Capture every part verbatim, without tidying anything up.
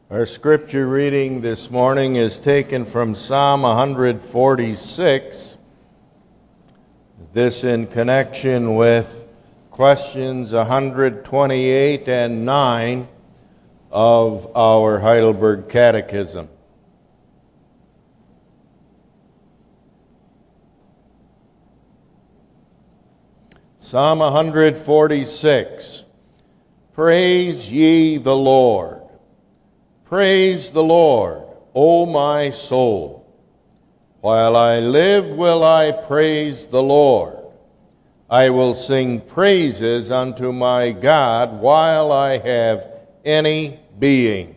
Our scripture reading this morning is taken from Psalm one forty-six. This in connection with questions one twenty-eight and nine of our Heidelberg Catechism. Psalm one forty-six. Praise ye the Lord. Praise the Lord, O my soul. While I live will I praise the Lord. I will sing praises unto my God while I have any being.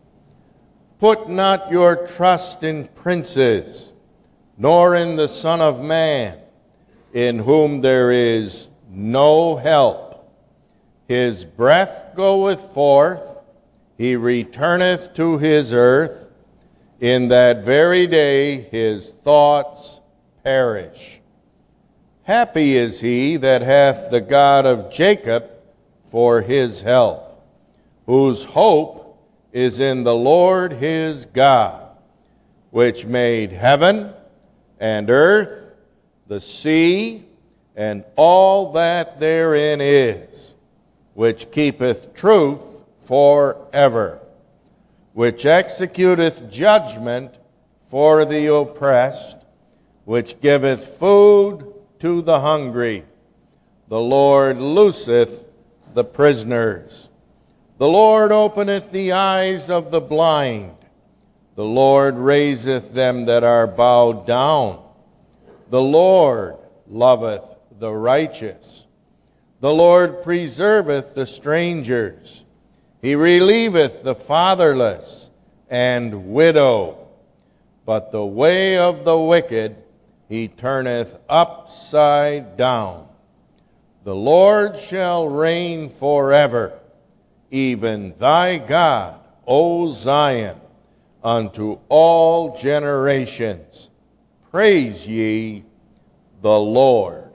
Put not your trust in princes, nor in the Son of Man, in whom there is no help. His breath goeth forth, he returneth to his earth. In that very day his thoughts perish. Happy is he that hath the God of Jacob for his help, whose hope is in the Lord his God, which made heaven and earth, the sea, and all that therein is, which keepeth truth forever, which executeth judgment for the oppressed, which giveth food to the hungry. The Lord looseth the prisoners. The Lord openeth the eyes of the blind. The Lord raiseth them that are bowed down. The Lord loveth the righteous. The Lord preserveth the strangers. He relieveth the fatherless and widow. But the way of the wicked he turneth upside down. The Lord shall reign forever, even thy God, O Zion, unto all generations. Praise ye the Lord.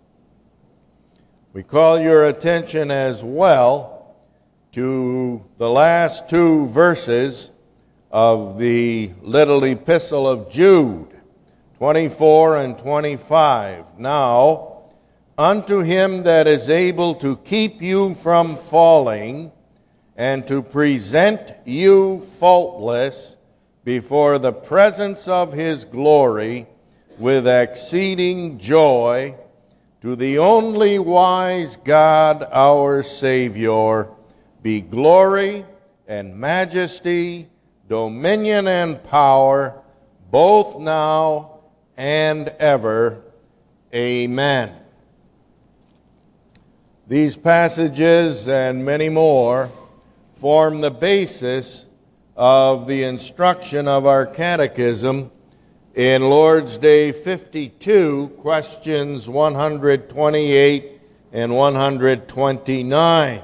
We call your attention as well to the last two verses of the little epistle of Jude, twenty-four and twenty-five. Now, unto him that is able to keep you from falling, and to present you faultless before the presence of his glory with exceeding joy, to the only wise God our Savior, be glory and majesty, dominion and power, both now and ever. Amen. These passages and many more form the basis of the instruction of our catechism in Lord's Day fifty-two, questions one twenty-eight and one twenty-nine.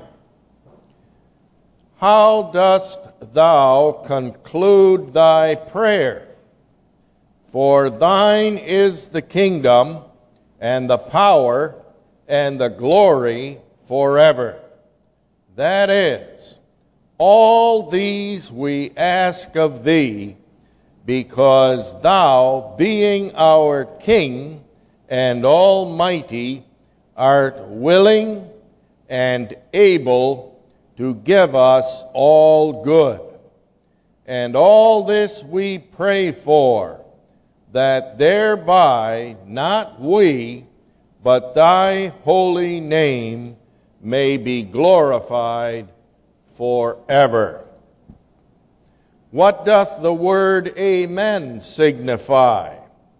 How dost thou conclude thy prayer? For thine is the kingdom, and the power, and the glory forever. That is, all these we ask of thee, because thou, being our King and Almighty, art willing and able to give us all good. And all this we pray for, that thereby not we, but thy holy name may be glorified forever. What doth the word amen signify?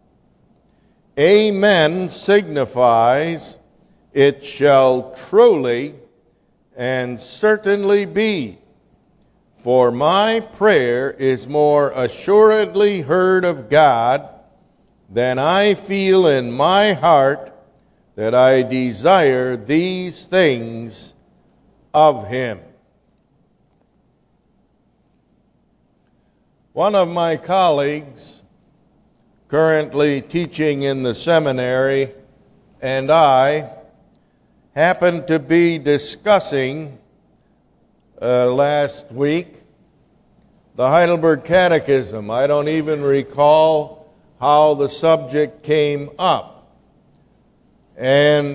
Amen signifies it shall truly and certainly be. For my prayer is more assuredly heard of God than I feel in my heart that I desire these things of him. One of my colleagues, currently teaching in the seminary, and I happened to be discussing uh, last week the Heidelberg Catechism. I don't even recall how the subject came up. And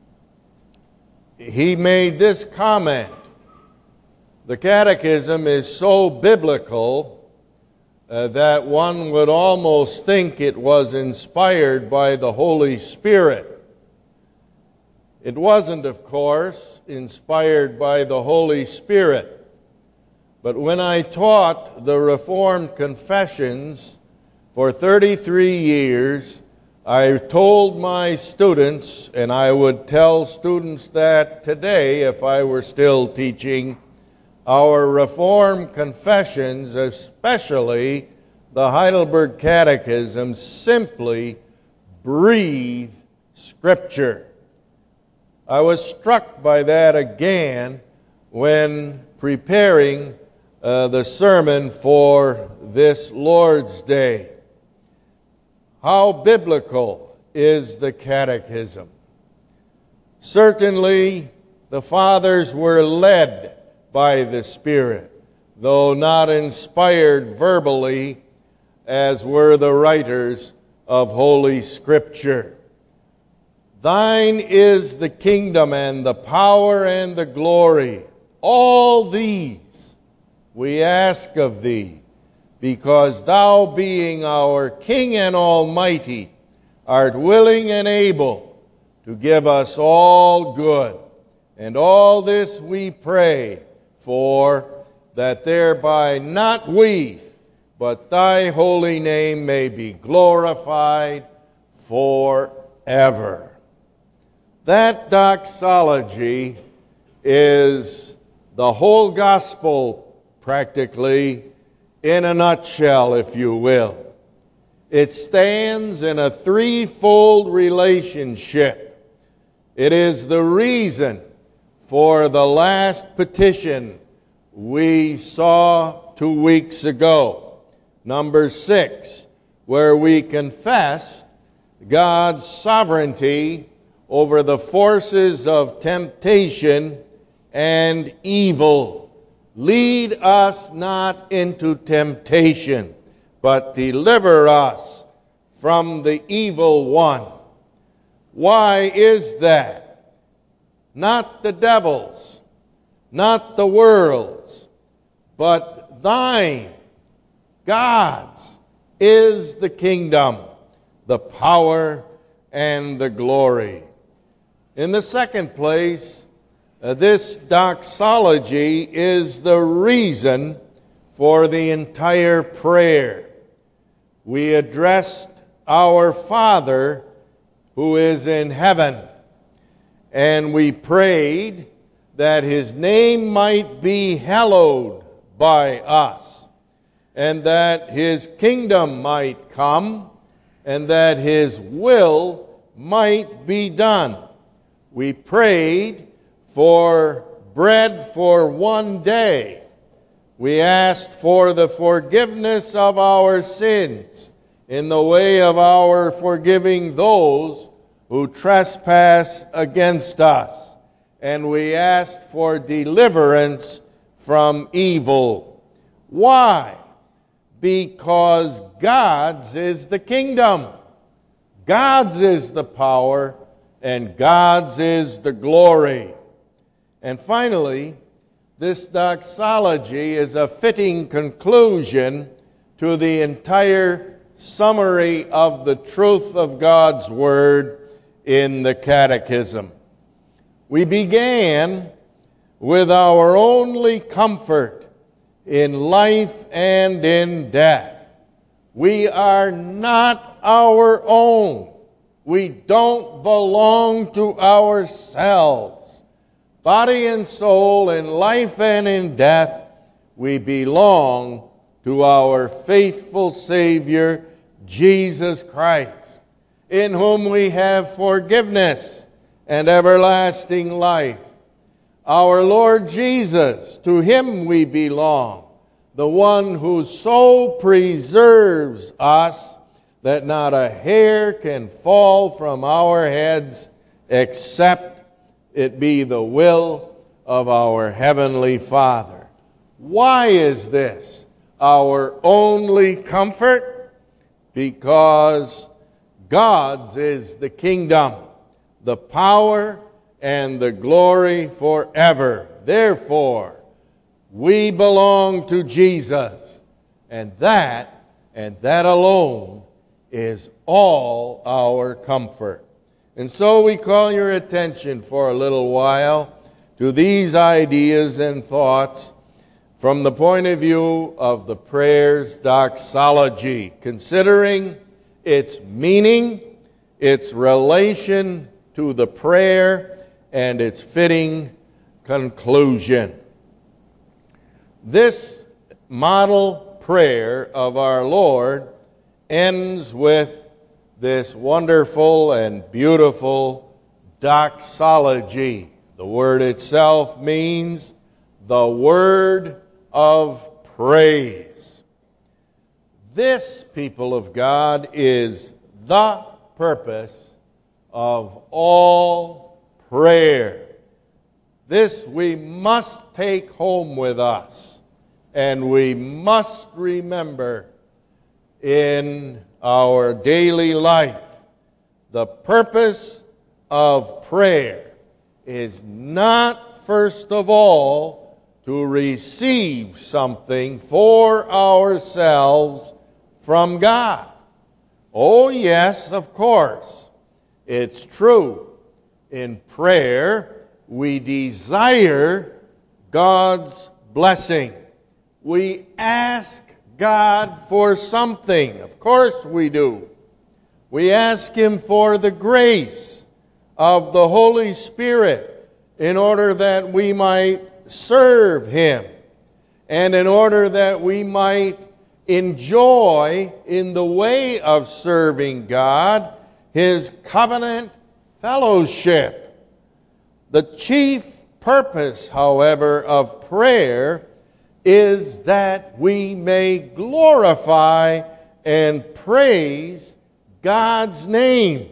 he made this comment: the Catechism is so biblical uh, that one would almost think it was inspired by the Holy Spirit. It wasn't, of course, inspired by the Holy Spirit. But when I taught the Reformed Confessions for thirty-three years, I told my students, and I would tell students that today if I were still teaching, our Reformed Confessions, especially the Heidelberg Catechism, simply breathe Scripture. I was struck by that again when preparing uh, the sermon for this Lord's Day. How biblical is the Catechism? Certainly, the Fathers were led by the Spirit, though not inspired verbally as were the writers of Holy Scripture. Thine is the kingdom and the power and the glory. All these we ask of thee, because thou, being our King and Almighty, art willing and able to give us all good. And all this we pray for, that thereby not we, but thy holy name may be glorified forever. That doxology is the whole gospel, practically, in a nutshell, if you will. It stands in a threefold relationship. It is the reason for the last petition we saw two weeks ago, number six, where we confessed God's sovereignty over the forces of temptation and evil. Lead us not into temptation, but deliver us from the evil one. Why is that? Not the devil's, not the world's, but thine, God's, is the kingdom, the power, and the glory. In the second place, uh, this doxology is the reason for the entire prayer. We addressed our Father who is in heaven, and we prayed that His name might be hallowed by us, and that His kingdom might come, and that His will might be done. We prayed for bread for one day. We asked for the forgiveness of our sins in the way of our forgiving those who trespass against us. And we asked for deliverance from evil. Why? Because God's is the kingdom, God's is the power, and God's is the glory. And finally, this doxology is a fitting conclusion to the entire summary of the truth of God's Word in the Catechism. We began with our only comfort in life and in death. We are not our own. We don't belong to ourselves. Body and soul, in life and in death, we belong to our faithful Savior, Jesus Christ, in whom we have forgiveness and everlasting life. Our Lord Jesus, to Him we belong, the one who so preserves us that not a hair can fall from our heads except it be the will of our Heavenly Father. Why is this? our only comfort, because God's is the kingdom, the power, and the glory forever. Therefore, we belong to Jesus, and that, and that alone, is all our comfort. And so we call your attention for a little while to these ideas and thoughts from the point of view of the prayer's doxology, considering its meaning, its relation to the prayer, and its fitting conclusion. This model prayer of our Lord ends with this wonderful and beautiful doxology. The word itself means the word of praise. This, people of God, is the purpose of all prayer. This we must take home with us, and we must remember in our daily life. The purpose of prayer is not, first of all, to receive something for ourselves from God. Oh, yes, of course, it's true. In prayer, we desire God's blessing. We ask God for something. Of course we do. We ask Him for the grace of the Holy Spirit in order that we might serve Him, and in order that we might enjoy in the way of serving God His covenant fellowship. The chief purpose, however, of prayer is that we may glorify and praise God's name.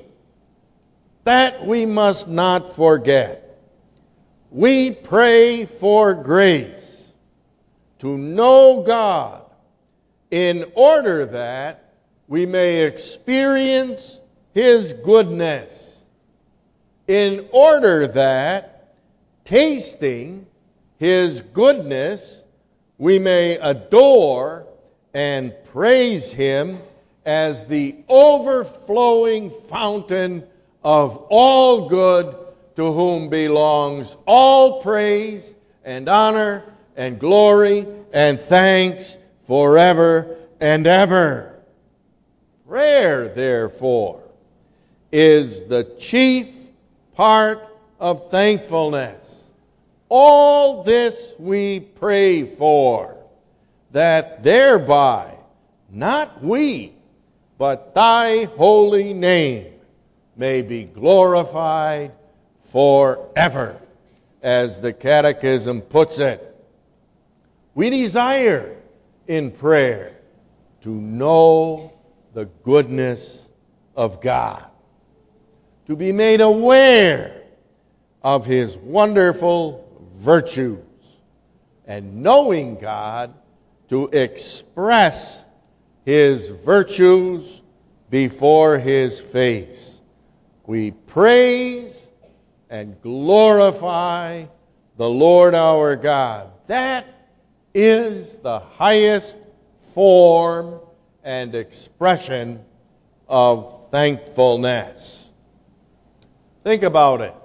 That we must not forget. We pray for grace to know God in order that we may experience His goodness, in order that, tasting His goodness, we may adore and praise Him as the overflowing fountain of all good, to whom belongs all praise and honor and glory and thanks forever and ever. Prayer, therefore, is the chief part of thankfulness. All this we pray for, that thereby, not we, but Thy holy name may be glorified forever, as the Catechism puts it. We desire in prayer to know the goodness of God, to be made aware of His wonderful virtues, and knowing God, to express His virtues before His face. We praise and glorify the Lord our God. That is the highest form and expression of thankfulness. Think about it.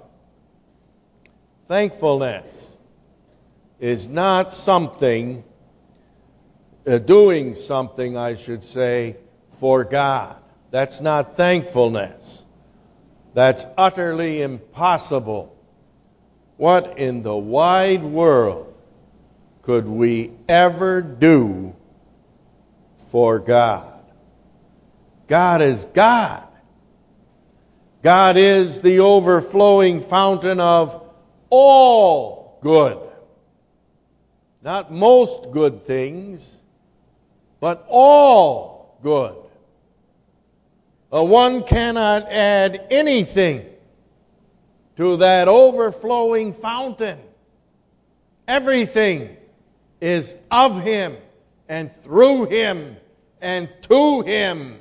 Thankfulness is not something, uh, doing something, I should say, for God. That's not thankfulness. That's utterly impossible. What in the wide world could we ever do for God? God is God. God is the overflowing fountain of all good. Not most good things, but all good. Uh, one cannot add anything to that overflowing fountain. Everything is of Him and through Him and to Him.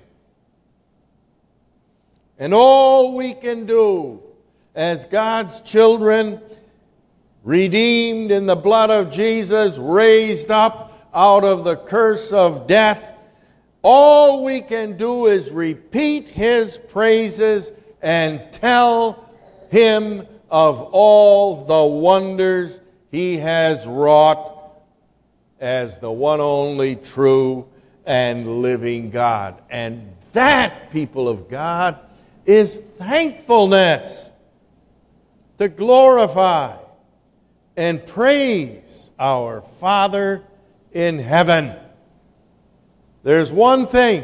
And all we can do as God's children, redeemed in the blood of Jesus, raised up out of the curse of death, all we can do is repeat His praises and tell Him of all the wonders He has wrought as the one only true and living God. And that, people of God, is thankfulness, to glorify and praise our Father in heaven. There's one thing,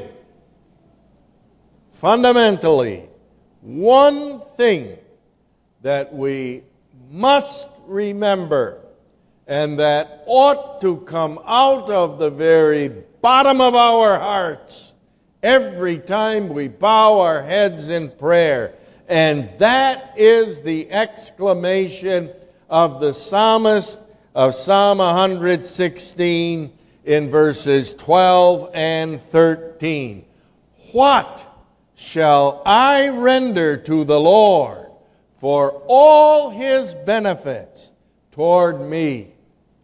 fundamentally, one thing that we must remember, and that ought to come out of the very bottom of our hearts every time we bow our heads in prayer. And that is the exclamation of the psalmist of Psalm one sixteen in verses twelve and thirteen. What shall I render to the Lord for all His benefits toward me?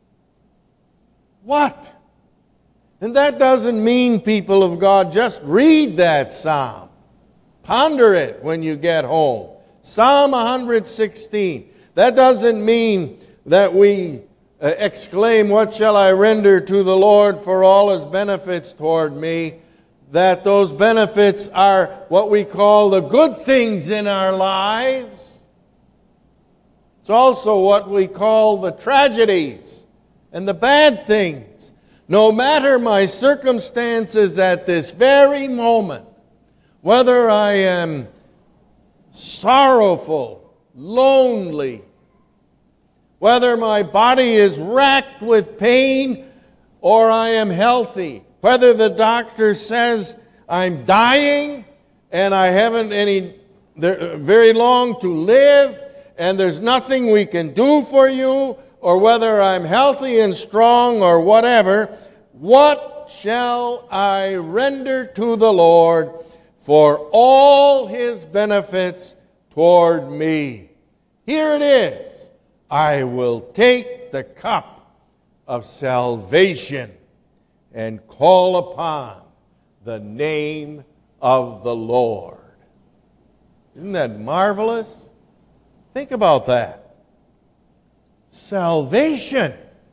What? And that doesn't mean, people of God, just read that psalm. Ponder it when you get home. Psalm one sixteen. That doesn't mean that we uh, exclaim, what shall I render to the Lord for all His benefits toward me? That those benefits are what we call the good things in our lives. It's also what we call the tragedies and the bad things. No matter my circumstances at this very moment, whether I am sorrowful, lonely, whether my body is racked with pain or I am healthy, whether the doctor says I'm dying and I haven't any very long to live and there's nothing we can do for you, or whether I'm healthy and strong or whatever, what shall I render to the Lord for all His benefits toward me? Here it is. I will take the cup of salvation and call upon the name of the Lord. Isn't that marvelous? Think about that. Salvation.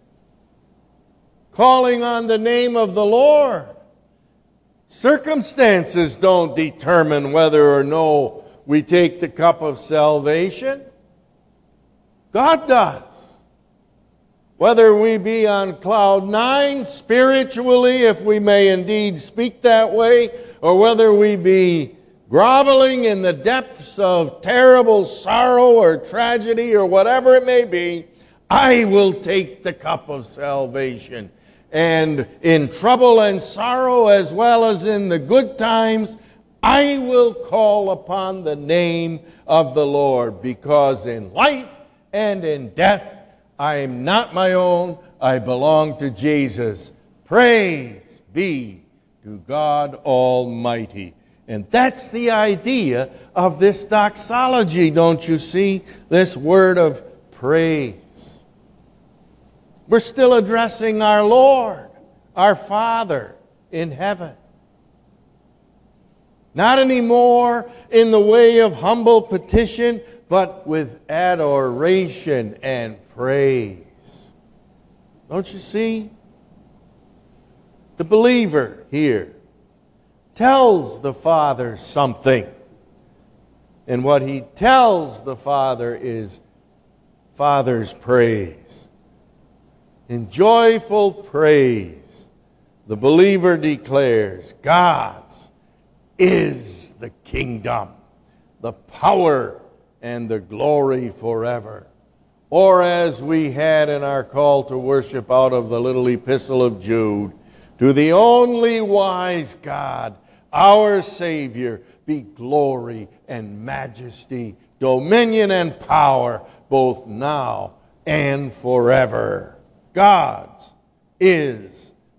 Calling on the name of the Lord. Circumstances don't determine whether or no we take the cup of salvation. God does. Whether we be on cloud nine spiritually, if we may indeed speak that way, or whether we be groveling in the depths of terrible sorrow or tragedy or whatever it may be, I will take the cup of salvation. And in trouble and sorrow, as well as in the good times, I will call upon the name of the Lord, because in life and in death, I am not my own, I belong to Jesus. Praise be to God Almighty. And that's the idea of this doxology, don't you see? This word of praise. We're still addressing our Lord, our Father in heaven. Not anymore in the way of humble petition, but with adoration and praise. Don't you see? The believer here tells the Father something. And what he tells the Father is Father's praise. In joyful praise, the believer declares, God's is the kingdom, the power, and the glory forever. Or as we had in our call to worship out of the little epistle of Jude, to the only wise God, our Savior, be glory and majesty, dominion and power, both now and forever. God's is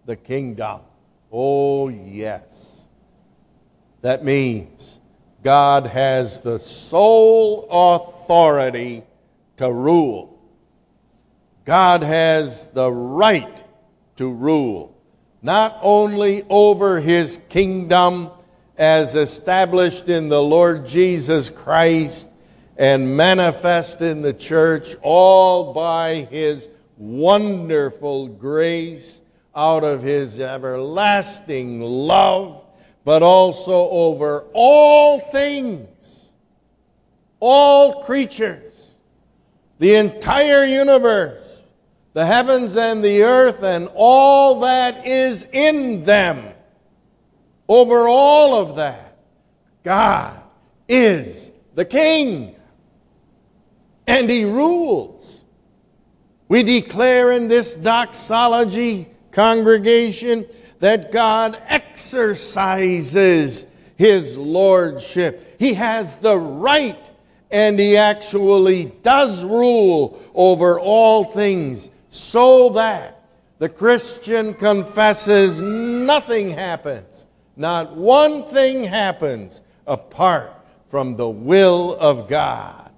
the kingdom. Oh, yes. That means God has the sole authority to rule. God has the right to rule, not only over His kingdom as established in the Lord Jesus Christ and manifest in the church, all by His wonderful grace out of His everlasting love, but also over all things, all creatures, the entire universe, the heavens and the earth, and all that is in them. Over all of that, God is the King, and He rules. We declare in this doxology congregation that God exercises His lordship. He has the right, and He actually does rule over all things, so that the Christian confesses nothing happens. Not one thing happens apart from the will of God.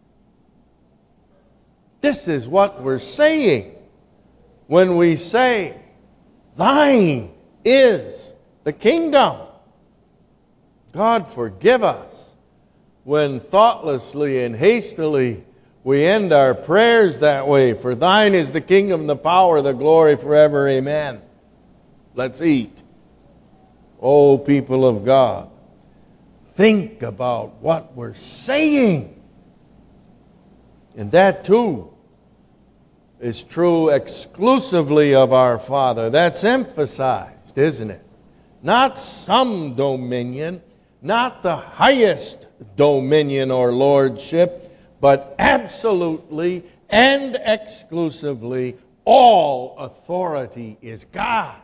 This is what we're saying when we say, Thine is the kingdom. God forgive us when thoughtlessly and hastily we end our prayers that way. For Thine is the kingdom, the power, the glory forever. Amen. Let's eat. Oh, people of God, think about what we're saying. And that too is true exclusively of our Father. That's emphasized, isn't it? Not some dominion, not the highest dominion or lordship, but absolutely and exclusively all authority is God's.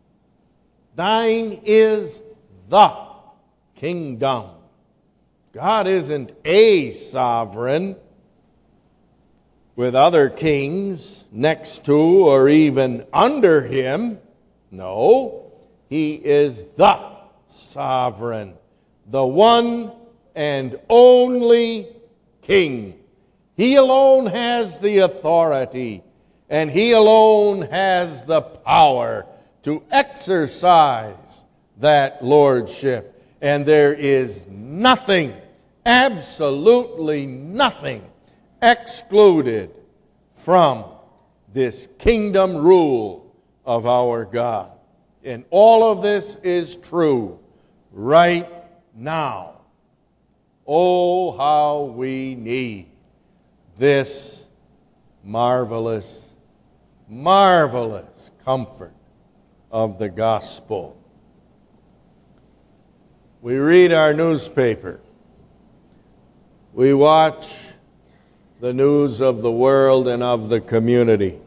Thine is the kingdom. God isn't a sovereign with other kings next to or even under Him. No, He is the sovereign, the one and only King. He alone has the authority, and He alone has the power to exercise that lordship. And there is nothing, absolutely nothing, excluded from this kingdom rule of our God. And all of this is true right now. Oh, how we need this marvelous, marvelous comfort of the gospel. We read our newspaper. We watch the news of the world and of the community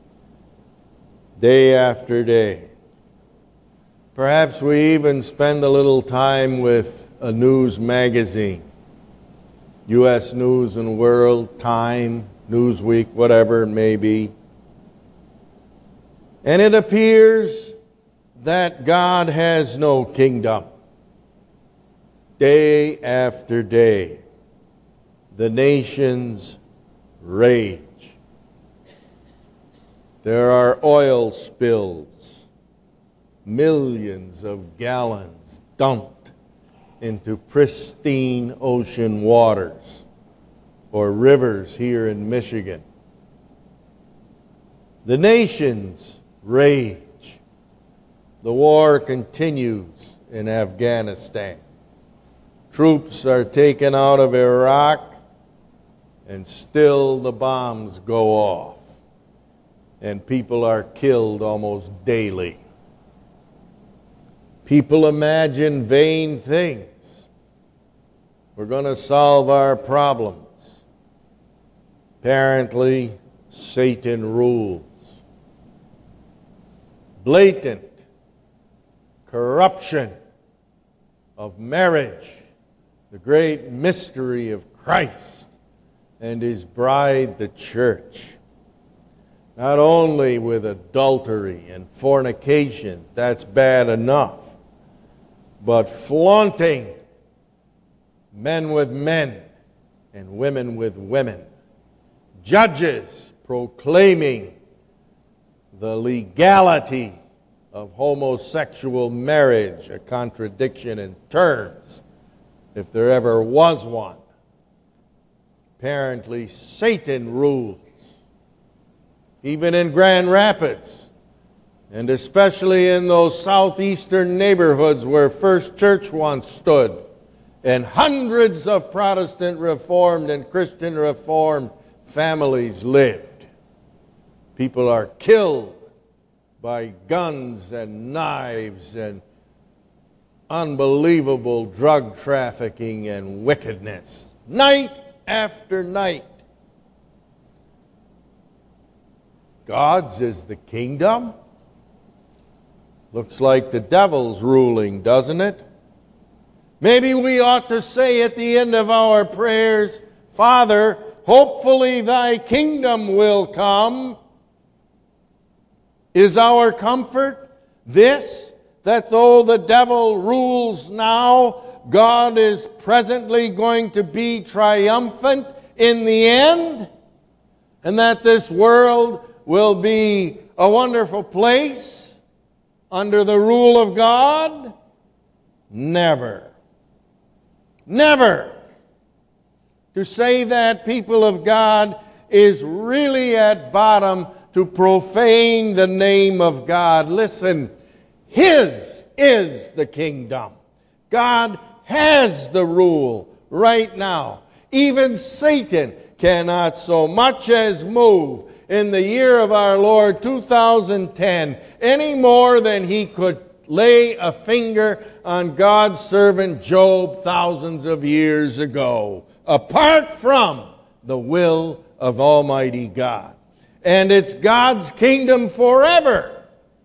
day after day. Perhaps we even spend a little time with a news magazine, U S News and World, Time, Newsweek, whatever it may be. And it appears that God has no kingdom. Day after day, the nations rage. There are oil spills, millions of gallons dumped into pristine ocean waters or rivers here in Michigan. The nations rage. The war continues in Afghanistan. Troops are taken out of Iraq, and still the bombs go off, and people are killed almost daily. People imagine vain things. We're going to solve our problems. Apparently, Satan rules. Blatant corruption of marriage, the great mystery of Christ and His bride, the church. Not only with adultery and fornication, that's bad enough, but flaunting men with men and women with women. Judges proclaiming the legality of homosexual marriage, a contradiction in terms, if there ever was one. Apparently, Satan rules, even in Grand Rapids, and especially in those southeastern neighborhoods where First Church once stood, and hundreds of Protestant Reformed and Christian Reformed families lived. People are killed by guns and knives and unbelievable drug trafficking and wickedness, night after night. God's is the kingdom? Looks like the devil's ruling, doesn't it? Maybe we ought to say at the end of our prayers, Father, hopefully thy kingdom will come. Is our comfort this, that though the devil rules now, God is presently going to be triumphant in the end? And that this world will be a wonderful place under the rule of God? Never. Never. To say that, people of God, is really at bottom to profane the name of God. Listen, His is the kingdom. God has the rule right now. Even Satan cannot so much as move in the year of our Lord two thousand ten any more than he could lay a finger on God's servant Job thousands of years ago, apart from the will of Almighty God. And it's God's kingdom forever.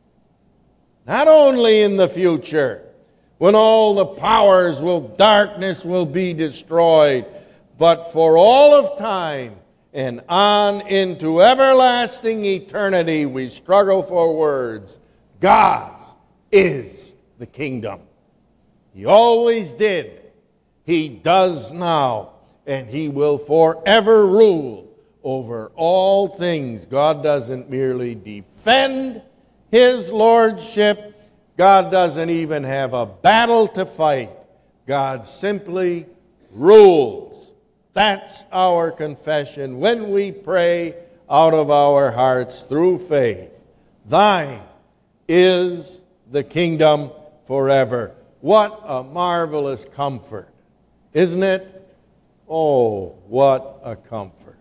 Not only in the future, when all the powers of darkness will be destroyed, but for all of time and on into everlasting eternity. We struggle for words. God's is the kingdom. He always did. He does now. And He will forever rule over all things. God doesn't merely defend His lordship. God doesn't even have a battle to fight. God simply rules. That's our confession when we pray out of our hearts through faith. Thine is the kingdom forever. What a marvelous comfort, isn't it? Oh, what a comfort.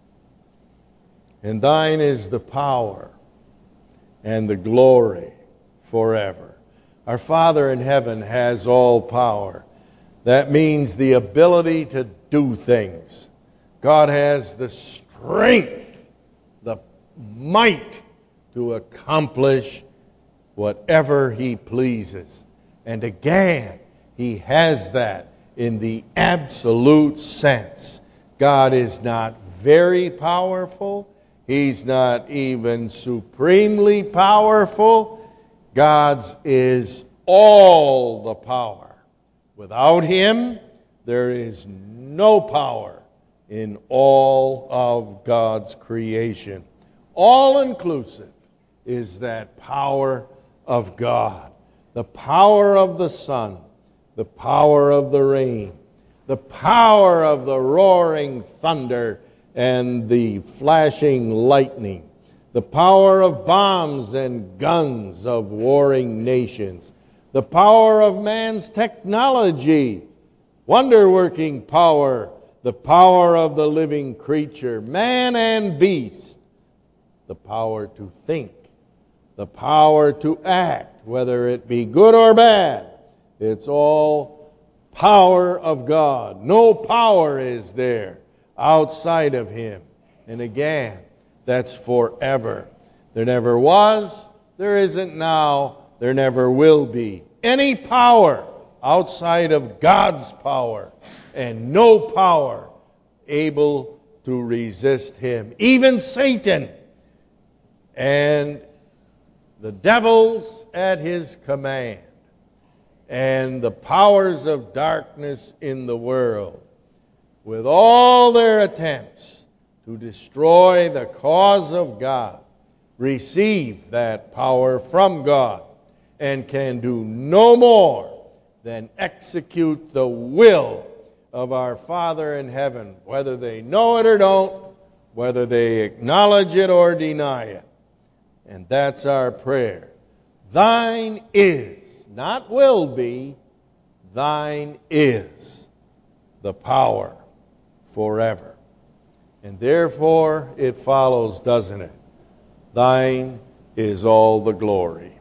And thine is the power and the glory forever. Our Father in heaven has all power. That means the ability to do things. God has the strength, the might to accomplish whatever He pleases. And again, He has that in the absolute sense. God is not very powerful. He's not even supremely powerful. God's is all the power. Without Him, there is no power in all of God's creation. All-inclusive is that power of God. The power of the sun, the power of the rain, the power of the roaring thunder and the flashing lightning, the power of bombs and guns of warring nations, the power of man's technology, wonder-working power, the power of the living creature, man and beast, the power to think, the power to act, whether it be good or bad. It's all power of God. No power is there outside of Him. And again, that's forever. There never was, there isn't now, there never will be any power outside of God's power, and no power able to resist Him. Even Satan and the devils at his command, and the powers of darkness in the world, with all their attempts to destroy the cause of God, receive that power from God and can do no more than execute the will of our Father in heaven, whether they know it or don't, whether they acknowledge it or deny it. And that's our prayer. Thine is, not will be, thine is the power forever. And therefore it follows, doesn't it? Thine is all the glory.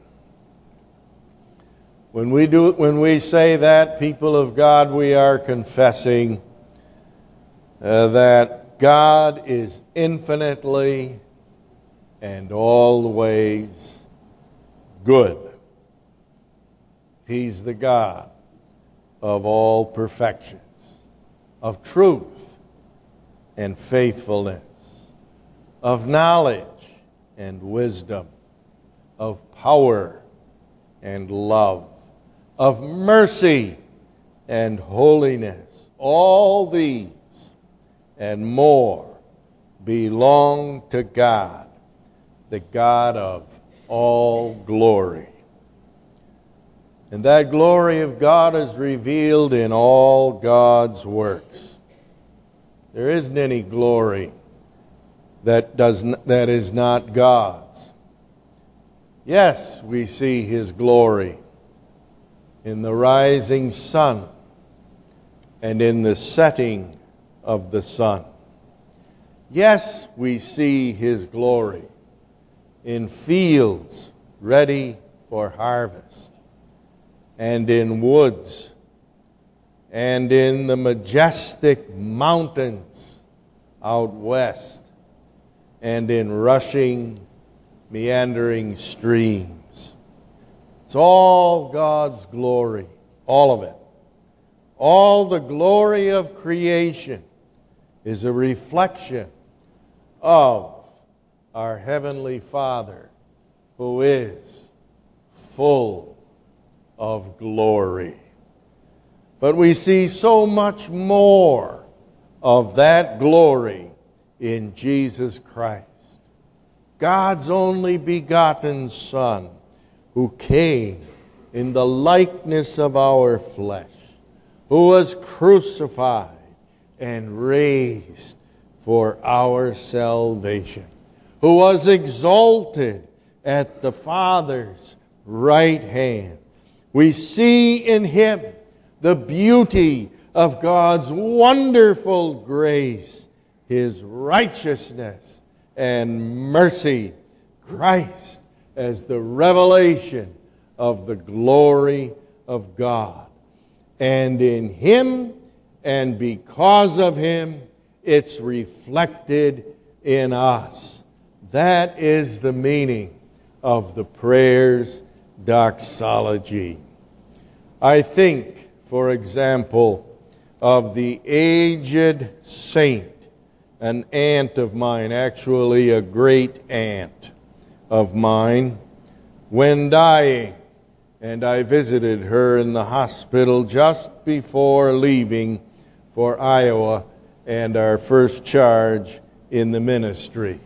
When we do, when we say that, people of God, we are confessing uh, that God is infinitely and always good. He's the God of all perfections, of truth and faithfulness, of knowledge and wisdom, of power and love, of mercy and holiness. All these and more belong to God, the God of all glory. And that glory of God is revealed in all God's works. There isn't any glory that does n- that is not God's. Yes, we see His glory in the rising sun and in the setting of the sun. Yes, we see His glory in fields ready for harvest, and in woods, and in the majestic mountains out west, and in rushing, meandering streams. It's all God's glory, all of it. All the glory of creation is a reflection of our Heavenly Father, who is full of glory. But we see so much more of that glory in Jesus Christ, God's only begotten Son, who came in the likeness of our flesh, who was crucified and raised for our salvation, who was exalted at the Father's right hand. We see in Him the beauty of God's wonderful grace, His righteousness and mercy, Christ as the revelation of the glory of God. And in Him, and because of Him, it's reflected in us. That is the meaning of the prayer's doxology. I think, for example, of the aged saint, an aunt of mine, actually a great aunt of mine, when dying, and I visited her in the hospital just before leaving for Iowa and our first charge in the ministry.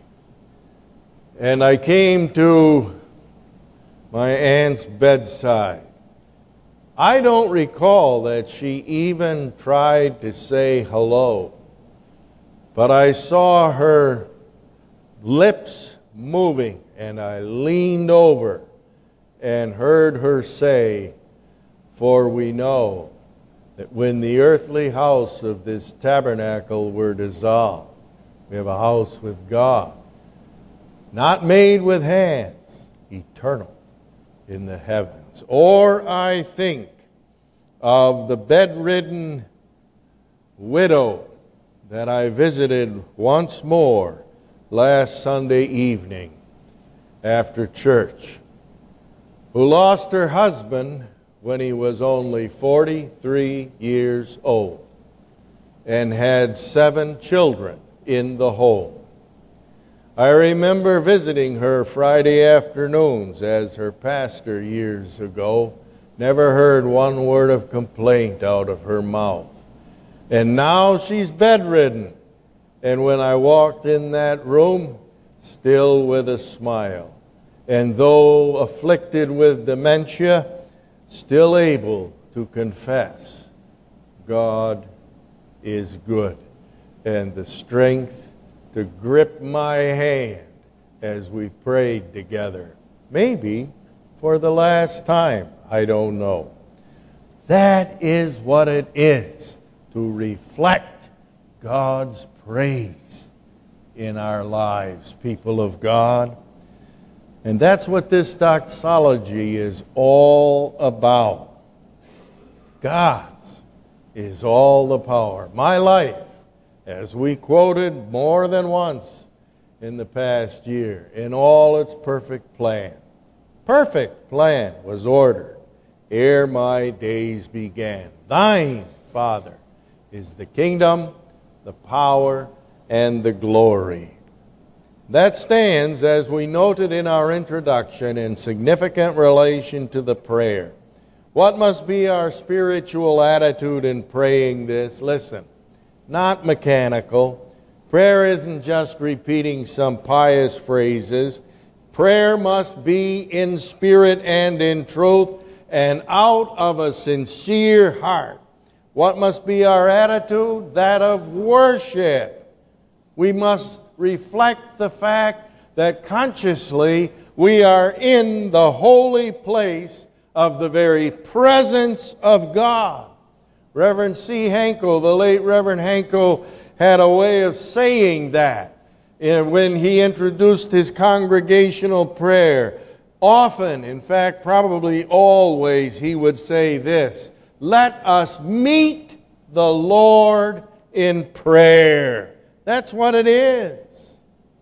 And I came to my aunt's bedside. I don't recall that she even tried to say hello, but I saw her lips moving, and I leaned over and heard her say, "For we know that when the earthly house of this tabernacle were dissolved, we have a house with God, not made with hands, eternal in the heavens." Or I think of the bedridden widow that I visited once more last Sunday evening after church, who lost her husband when he was only forty-three years old and had seven children in the home. I remember visiting her Friday afternoons as her pastor years ago. Never heard one word of complaint out of her mouth. And now she's bedridden. And when I walked in that room, still with a smile. And though afflicted with dementia, still able to confess, God is good. And the strength to grip my hand as we prayed together. Maybe for the last time, I don't know. That is what it is to reflect God's praise in our lives, people of God. And that's what this doxology is all about. God's is all the power. My life, as we quoted more than once in the past year, in all its perfect plan. Perfect plan was ordered ere my days began. Thine, Father, is the kingdom, the power, and the glory. That stands, as we noted in our introduction, in significant relation to the prayer. What must be our spiritual attitude in praying this? Listen. Not mechanical. Prayer isn't just repeating some pious phrases. Prayer must be in spirit and in truth and out of a sincere heart. What must be our attitude? That of worship. We must reflect the fact that consciously we are in the holy place of the very presence of God. Reverend C. Hankel, the late Reverend Hankel, had a way of saying that when he introduced his congregational prayer. Often, in fact, probably always, he would say this: let us meet the Lord in prayer. That's what it is.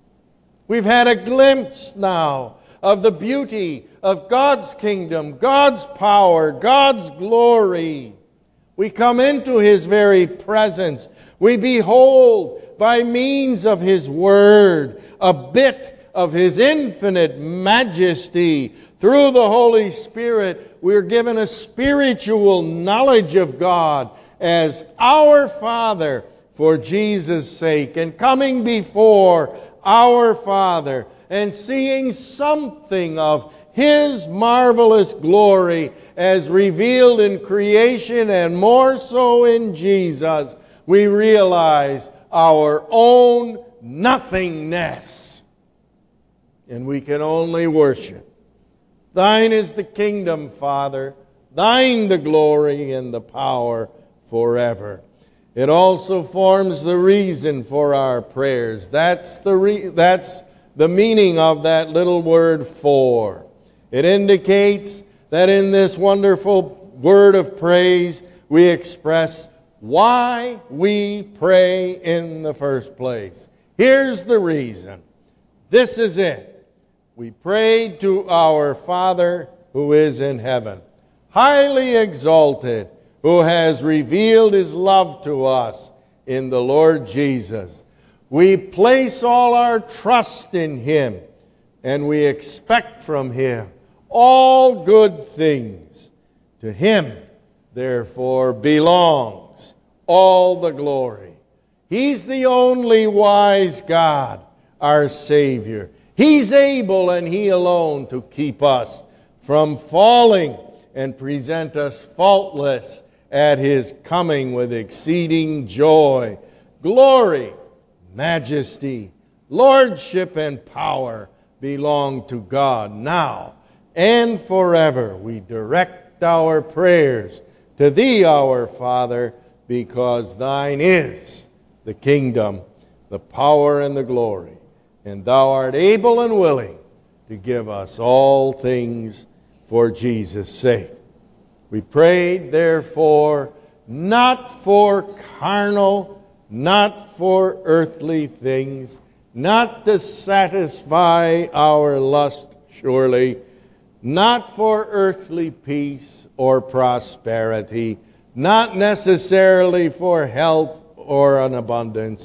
We've had a glimpse now of the beauty of God's kingdom, God's power, God's glory. We come into His very presence. We behold, by means of His Word, a bit of His infinite majesty. Through the Holy Spirit, we're given a spiritual knowledge of God as our Father for Jesus' sake, and coming before our Father and seeing something of His marvelous glory as revealed in creation and more so in Jesus, we realize our own nothingness. And we can only worship. Thine is the kingdom, Father. Thine the glory and the power forever. It also forms the reason for our prayers. That's the re- that's the meaning of that little word "for." It indicates that in this wonderful word of praise, we express why we pray in the first place. Here's the reason. This is it. We prayed to our Father who is in heaven, highly exalted, who has revealed His love to us in the Lord Jesus. We place all our trust in Him, and we expect from Him all good things. To Him, therefore, belongs all the glory. He's the only wise God, our Savior. He's able, and He alone, to keep us from falling and present us faultless at His coming with exceeding joy. Glory, majesty, lordship, and power belong to God now and forever. We direct our prayers to Thee, our Father, because Thine is the kingdom, the power, and the glory. And Thou art able and willing to give us all things for Jesus' sake. We prayed, therefore, not for carnal, not for earthly things, not to satisfy our lust, surely, not for earthly peace or prosperity, not necessarily for health or an abundance.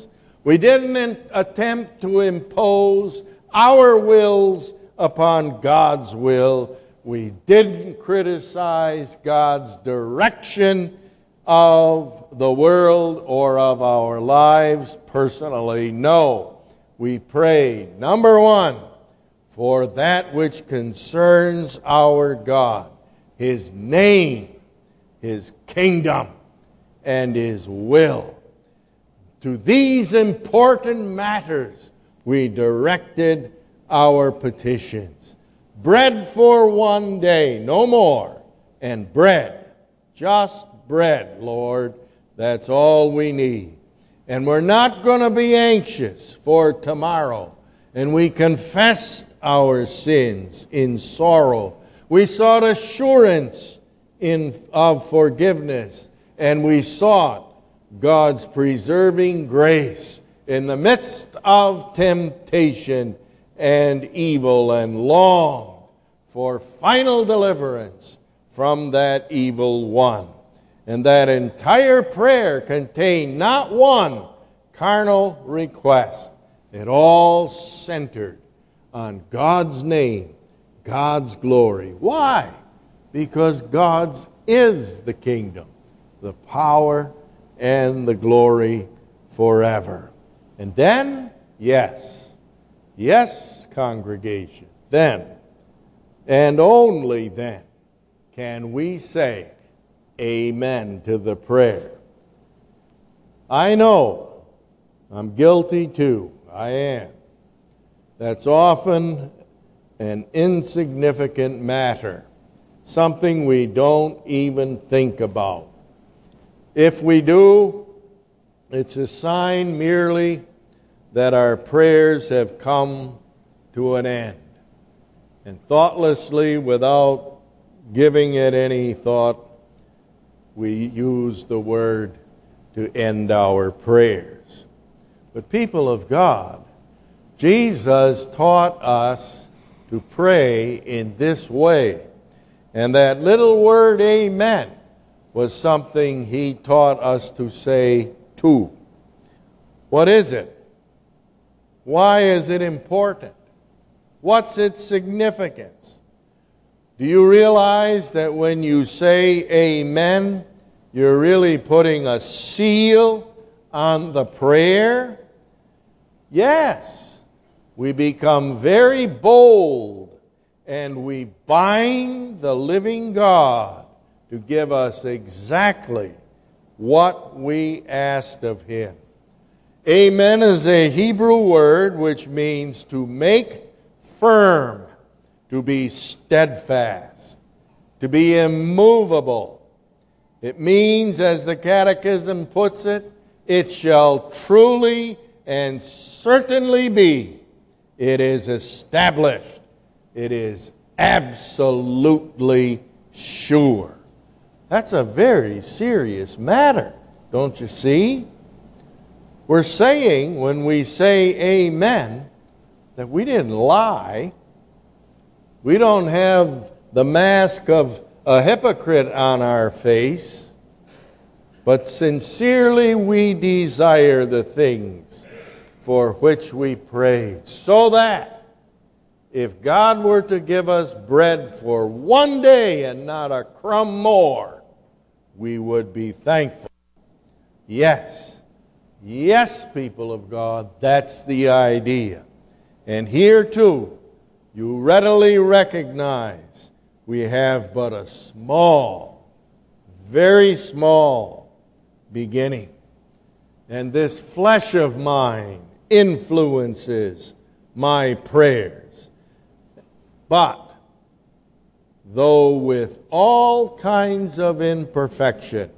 We didn't in- attempt to impose our wills upon God's will. We didn't criticize God's direction of the world or of our lives personally. No, we prayed, number one, for that which concerns our God, His name, His kingdom, and His will. To these important matters, we directed our petitions. Bread for one day, no more, and bread, just bread, Lord. That's all we need. And we're not going to be anxious for tomorrow. And we confessed our sins in sorrow. We sought assurance in, of forgiveness. And we sought God's preserving grace in the midst of temptation and evil, and longed for final deliverance from that evil one. And that entire prayer contained not one carnal request. It all centered on God's name, God's glory. Why? Because God's is the kingdom, the power, and the glory forever. And then, yes, yes, congregation, then, and only then, can we say amen to the prayer. I know I'm guilty too. I am. That's often an insignificant matter, something we don't even think about. If we do, it's a sign merely that our prayers have come to an end. And thoughtlessly, without giving it any thought, we use the word to end our prayers. But people of God, Jesus taught us to pray in this way. And that little word amen was something He taught us to say too. What is it? Why is it important? What's its significance? Do you realize that when you say amen, you're really putting a seal on the prayer? Yes. We become very bold and we bind the living God to give us exactly what we asked of Him. Amen is a Hebrew word which means to make firm, to be steadfast, to be immovable. It means, as the Catechism puts it, it shall truly and certainly be. It is established. It is absolutely sure. That's a very serious matter, don't you see? We're saying, when we say amen, that we didn't lie. We don't have the mask of a hypocrite on our face, but sincerely we desire the things for which we prayed, so that if God were to give us bread for one day and not a crumb more, we would be thankful. Yes, yes, people of God, that's the idea. And here too, you readily recognize we have but a small, very small beginning. And this flesh of mine influences my prayers. But, though with all kinds of imperfection,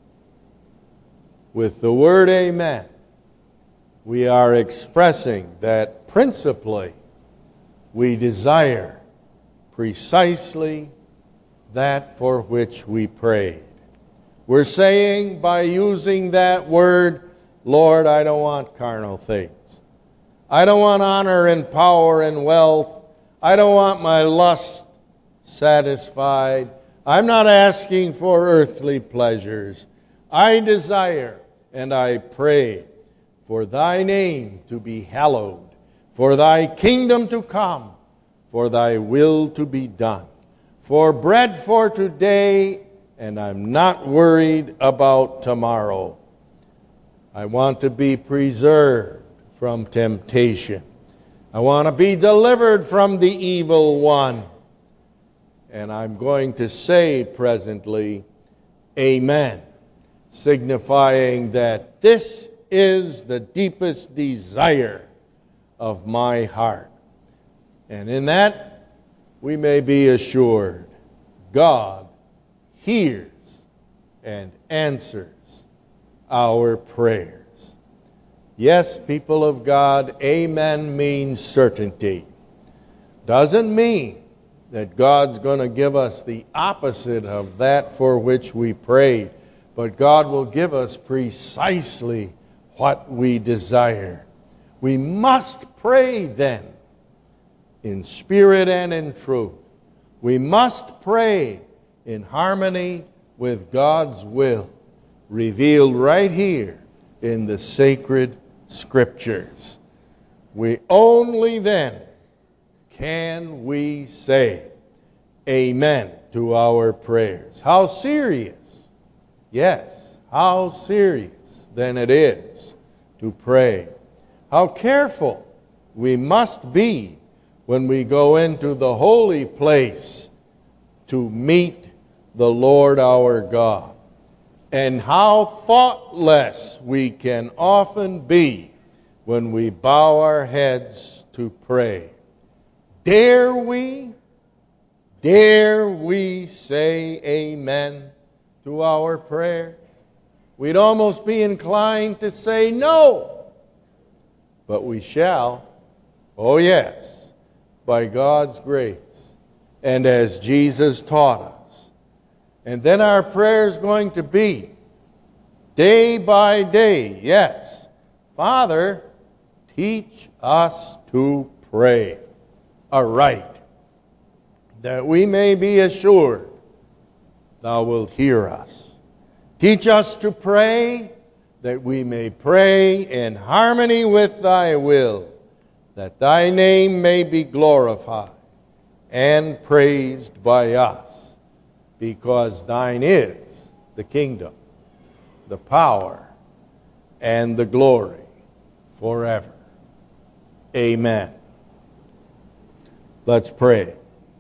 with the word amen, we are expressing that principally we desire precisely that for which we prayed. We're saying, by using that word, Lord, I don't want carnal things. I don't want honor and power and wealth. I don't want my lust satisfied. I'm not asking for earthly pleasures. I desire and I pray for thy name to be hallowed, for thy kingdom to come, for thy will to be done. For bread for today, and I'm not worried about tomorrow. I want to be preserved from temptation. I want to be delivered from the evil one. And I'm going to say presently, Amen, signifying that this is the deepest desire of my heart. And in that, we may be assured, God hears and answers our prayers. Yes, people of God, amen means certainty. Doesn't mean that God's going to give us the opposite of that for which we prayed, but God will give us precisely what we desire. We must pray then in spirit and in truth. We must pray in harmony with God's will, revealed right here in the sacred Scriptures. We only then can we say amen to our prayers. How serious, yes, how serious then it is to pray. How careful we must be when we go into the holy place to meet the Lord our God. And how thoughtless we can often be when we bow our heads to pray. Dare we, dare we say amen to our prayers? We'd almost be inclined to say no, but we shall, oh yes, by God's grace, and as Jesus taught us. And then our prayer is going to be, day by day, yes, Father, teach us to pray aright, that we may be assured thou wilt hear us. Teach us to pray, that we may pray in harmony with thy will, that thy name may be glorified and praised by us. Because thine is the kingdom, the power, and the glory forever. Amen. Let's pray.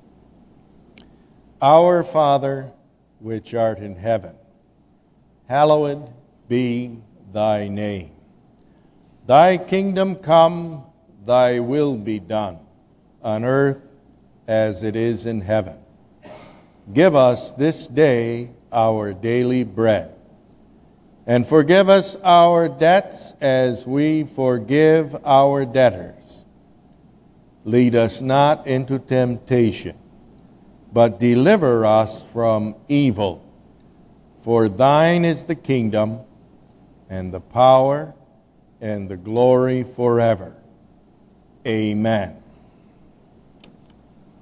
Our Father, which art in heaven, hallowed be thy name. Thy kingdom come, thy will be done, on earth as it is in heaven. Give us this day our daily bread, and forgive us our debts as we forgive our debtors. Lead us not into temptation, but deliver us from evil. For thine is the kingdom, and the power, and the glory forever. Amen.